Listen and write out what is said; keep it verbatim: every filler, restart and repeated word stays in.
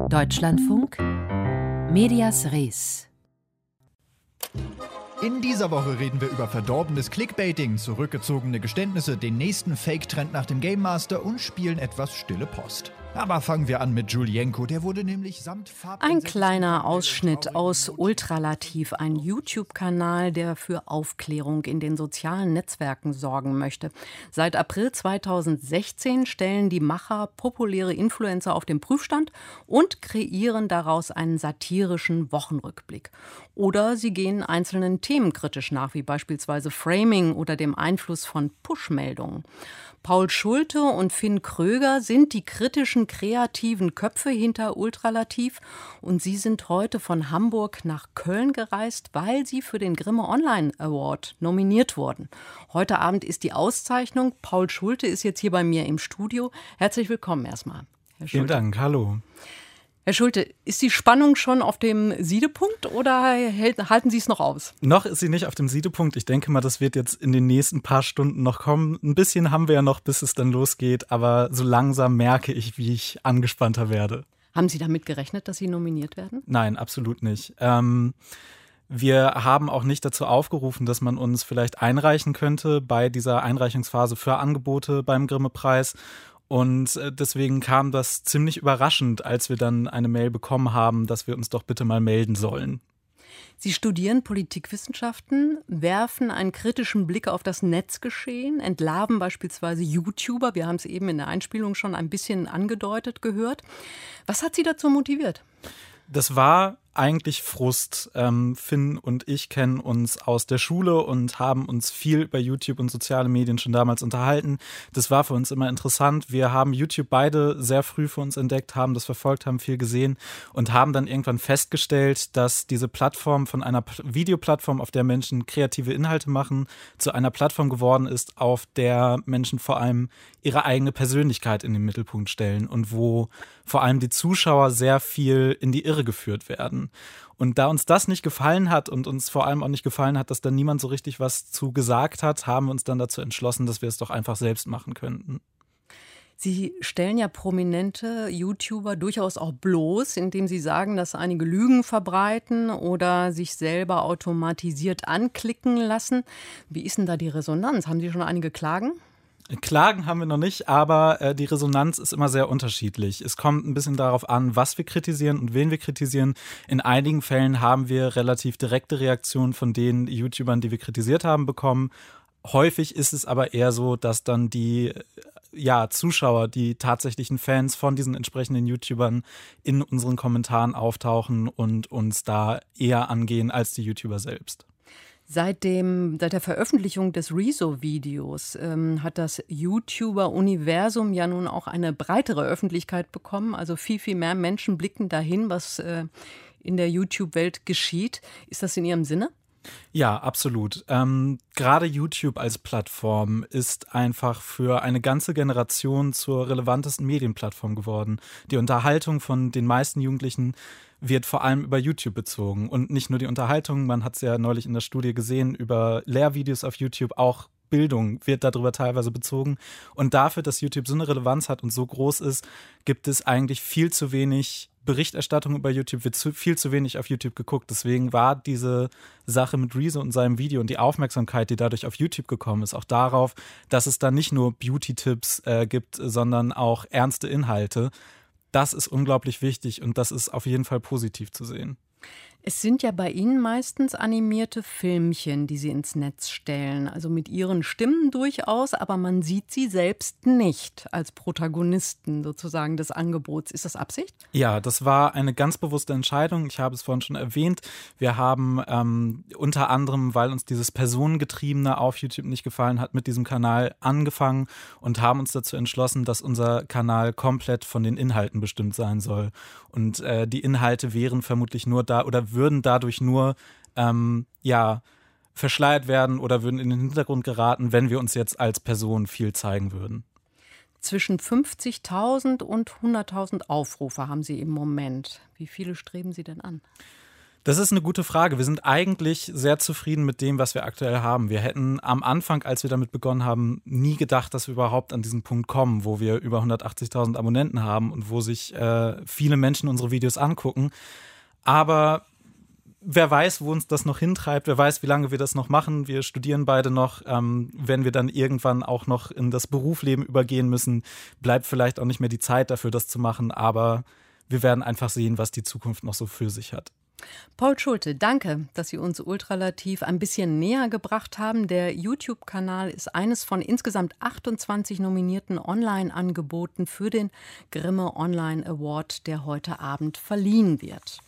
Deutschlandfunk Medias Res. In dieser Woche reden wir über verdorbenes Clickbaiting, zurückgezogene Geständnisse, den nächsten Fake-Trend nach dem Game Master und spielen etwas stille Post. Aber fangen wir an mit Julienko, der wurde nämlich samt Farb... Ein kleiner Ausschnitt aus Ultralativ, ein YouTube-Kanal, der für Aufklärung in den sozialen Netzwerken sorgen möchte. Seit April zweitausendsechzehn stellen die Macher populäre Influencer auf den Prüfstand und kreieren daraus einen satirischen Wochenrückblick. Oder sie gehen einzelnen Themen kritisch nach, wie beispielsweise Framing oder dem Einfluss von Push-Meldungen. Paul Schulte und Finn Kröger sind die kritischen, kreativen Köpfe hinter Ultralativ und sie sind heute von Hamburg nach Köln gereist, weil sie für den Grimme Online Award nominiert wurden. Heute Abend ist die Auszeichnung. Paul Schulte ist jetzt hier bei mir im Studio. Herzlich willkommen erstmal, Herr Schulte. Vielen Dank, hallo. Herr Schulte, ist die Spannung schon auf dem Siedepunkt oder halten Sie es noch aus? Noch ist sie nicht auf dem Siedepunkt. Ich denke mal, das wird jetzt in den nächsten paar Stunden noch kommen. Ein bisschen haben wir ja noch, bis es dann losgeht. Aber so langsam merke ich, wie ich angespannter werde. Haben Sie damit gerechnet, dass Sie nominiert werden? Nein, absolut nicht. Ähm, wir haben auch nicht dazu aufgerufen, dass man uns vielleicht einreichen könnte bei dieser Einreichungsphase für Angebote beim Grimme-Preis. Und deswegen kam das ziemlich überraschend, als wir dann eine Mail bekommen haben, dass wir uns doch bitte mal melden sollen. Sie studieren Politikwissenschaften, werfen einen kritischen Blick auf das Netzgeschehen, entlarven beispielsweise YouTuber. Wir haben es eben in der Einspielung schon ein bisschen angedeutet gehört. Was hat Sie dazu motiviert? Das war eigentlich Frust. Ähm, Finn und ich kennen uns aus der Schule und haben uns viel über YouTube und soziale Medien schon damals unterhalten. Das war für uns immer interessant. Wir haben YouTube beide sehr früh für uns entdeckt, haben das verfolgt, haben viel gesehen und haben dann irgendwann festgestellt, dass diese Plattform von einer P- Videoplattform, auf der Menschen kreative Inhalte machen, zu einer Plattform geworden ist, auf der Menschen vor allem ihre eigene Persönlichkeit in den Mittelpunkt stellen und wo vor allem die Zuschauer sehr viel in die Irre geführt werden. Und da uns das nicht gefallen hat und uns vor allem auch nicht gefallen hat, dass da niemand so richtig was zu gesagt hat, haben wir uns dann dazu entschlossen, dass wir es doch einfach selbst machen könnten. Sie stellen ja prominente YouTuber durchaus auch bloß, indem sie sagen, dass einige Lügen verbreiten oder sich selber automatisiert anklicken lassen. Wie ist denn da die Resonanz? Haben Sie schon einige Klagen? Klagen haben wir noch nicht, aber äh, die Resonanz ist immer sehr unterschiedlich. Es kommt ein bisschen darauf an, was wir kritisieren und wen wir kritisieren. In einigen Fällen haben wir relativ direkte Reaktionen von den YouTubern, die wir kritisiert haben, bekommen. Häufig ist es aber eher so, dass dann die ja, Zuschauer, die tatsächlichen Fans von diesen entsprechenden YouTubern in unseren Kommentaren auftauchen und uns da eher angehen als die YouTuber selbst. Seit, dem, seit der Veröffentlichung des Rezo-Videos ähm, hat das YouTuber-Universum ja nun auch eine breitere Öffentlichkeit bekommen. Also viel, viel mehr Menschen blicken dahin, was äh, in der YouTube-Welt geschieht. Ist das in Ihrem Sinne? Ja, absolut. Ähm, gerade YouTube als Plattform ist einfach für eine ganze Generation zur relevantesten Medienplattform geworden. Die Unterhaltung von den meisten Jugendlichen wird vor allem über YouTube bezogen. Und nicht nur die Unterhaltung, man hat es ja neulich in der Studie gesehen, über Lehrvideos auf YouTube, auch Bildung wird darüber teilweise bezogen. Und dafür, dass YouTube so eine Relevanz hat und so groß ist, gibt es eigentlich viel zu wenig Berichterstattung über YouTube, wird zu, viel zu wenig auf YouTube geguckt. Deswegen war diese Sache mit Rezo und seinem Video und die Aufmerksamkeit, die dadurch auf YouTube gekommen ist, auch darauf, dass es da nicht nur Beauty-Tipps äh, gibt, sondern auch ernste Inhalte. Das ist unglaublich wichtig und das ist auf jeden Fall positiv zu sehen. Es sind ja bei Ihnen meistens animierte Filmchen, die Sie ins Netz stellen. Also mit Ihren Stimmen durchaus, aber man sieht Sie selbst nicht als Protagonisten sozusagen des Angebots. Ist das Absicht? Ja, das war eine ganz bewusste Entscheidung. Ich habe es vorhin schon erwähnt. Wir haben ähm, unter anderem, weil uns dieses Personengetriebene auf YouTube nicht gefallen hat, mit diesem Kanal angefangen und haben uns dazu entschlossen, dass unser Kanal komplett von den Inhalten bestimmt sein soll. Und äh, die Inhalte wären vermutlich nur da oder würden dadurch nur ähm, ja, verschleiert werden oder würden in den Hintergrund geraten, wenn wir uns jetzt als Person viel zeigen würden. Zwischen fünfzigtausend und hunderttausend Aufrufe haben Sie im Moment. Wie viele streben Sie denn an? Das ist eine gute Frage. Wir sind eigentlich sehr zufrieden mit dem, was wir aktuell haben. Wir hätten am Anfang, als wir damit begonnen haben, nie gedacht, dass wir überhaupt an diesen Punkt kommen, wo wir über hundertachtzigtausend Abonnenten haben und wo sich äh, viele Menschen unsere Videos angucken. Aber wer weiß, wo uns das noch hintreibt, wer weiß, wie lange wir das noch machen. Wir studieren beide noch. Ähm, wenn wir dann irgendwann auch noch in das Berufsleben übergehen müssen, bleibt vielleicht auch nicht mehr die Zeit dafür, das zu machen. Aber wir werden einfach sehen, was die Zukunft noch so für sich hat. Paul Schulte, danke, dass Sie uns Ultralativ ein bisschen näher gebracht haben. Der YouTube-Kanal ist eines von insgesamt achtundzwanzig nominierten Online-Angeboten für den Grimme Online Award, der heute Abend verliehen wird.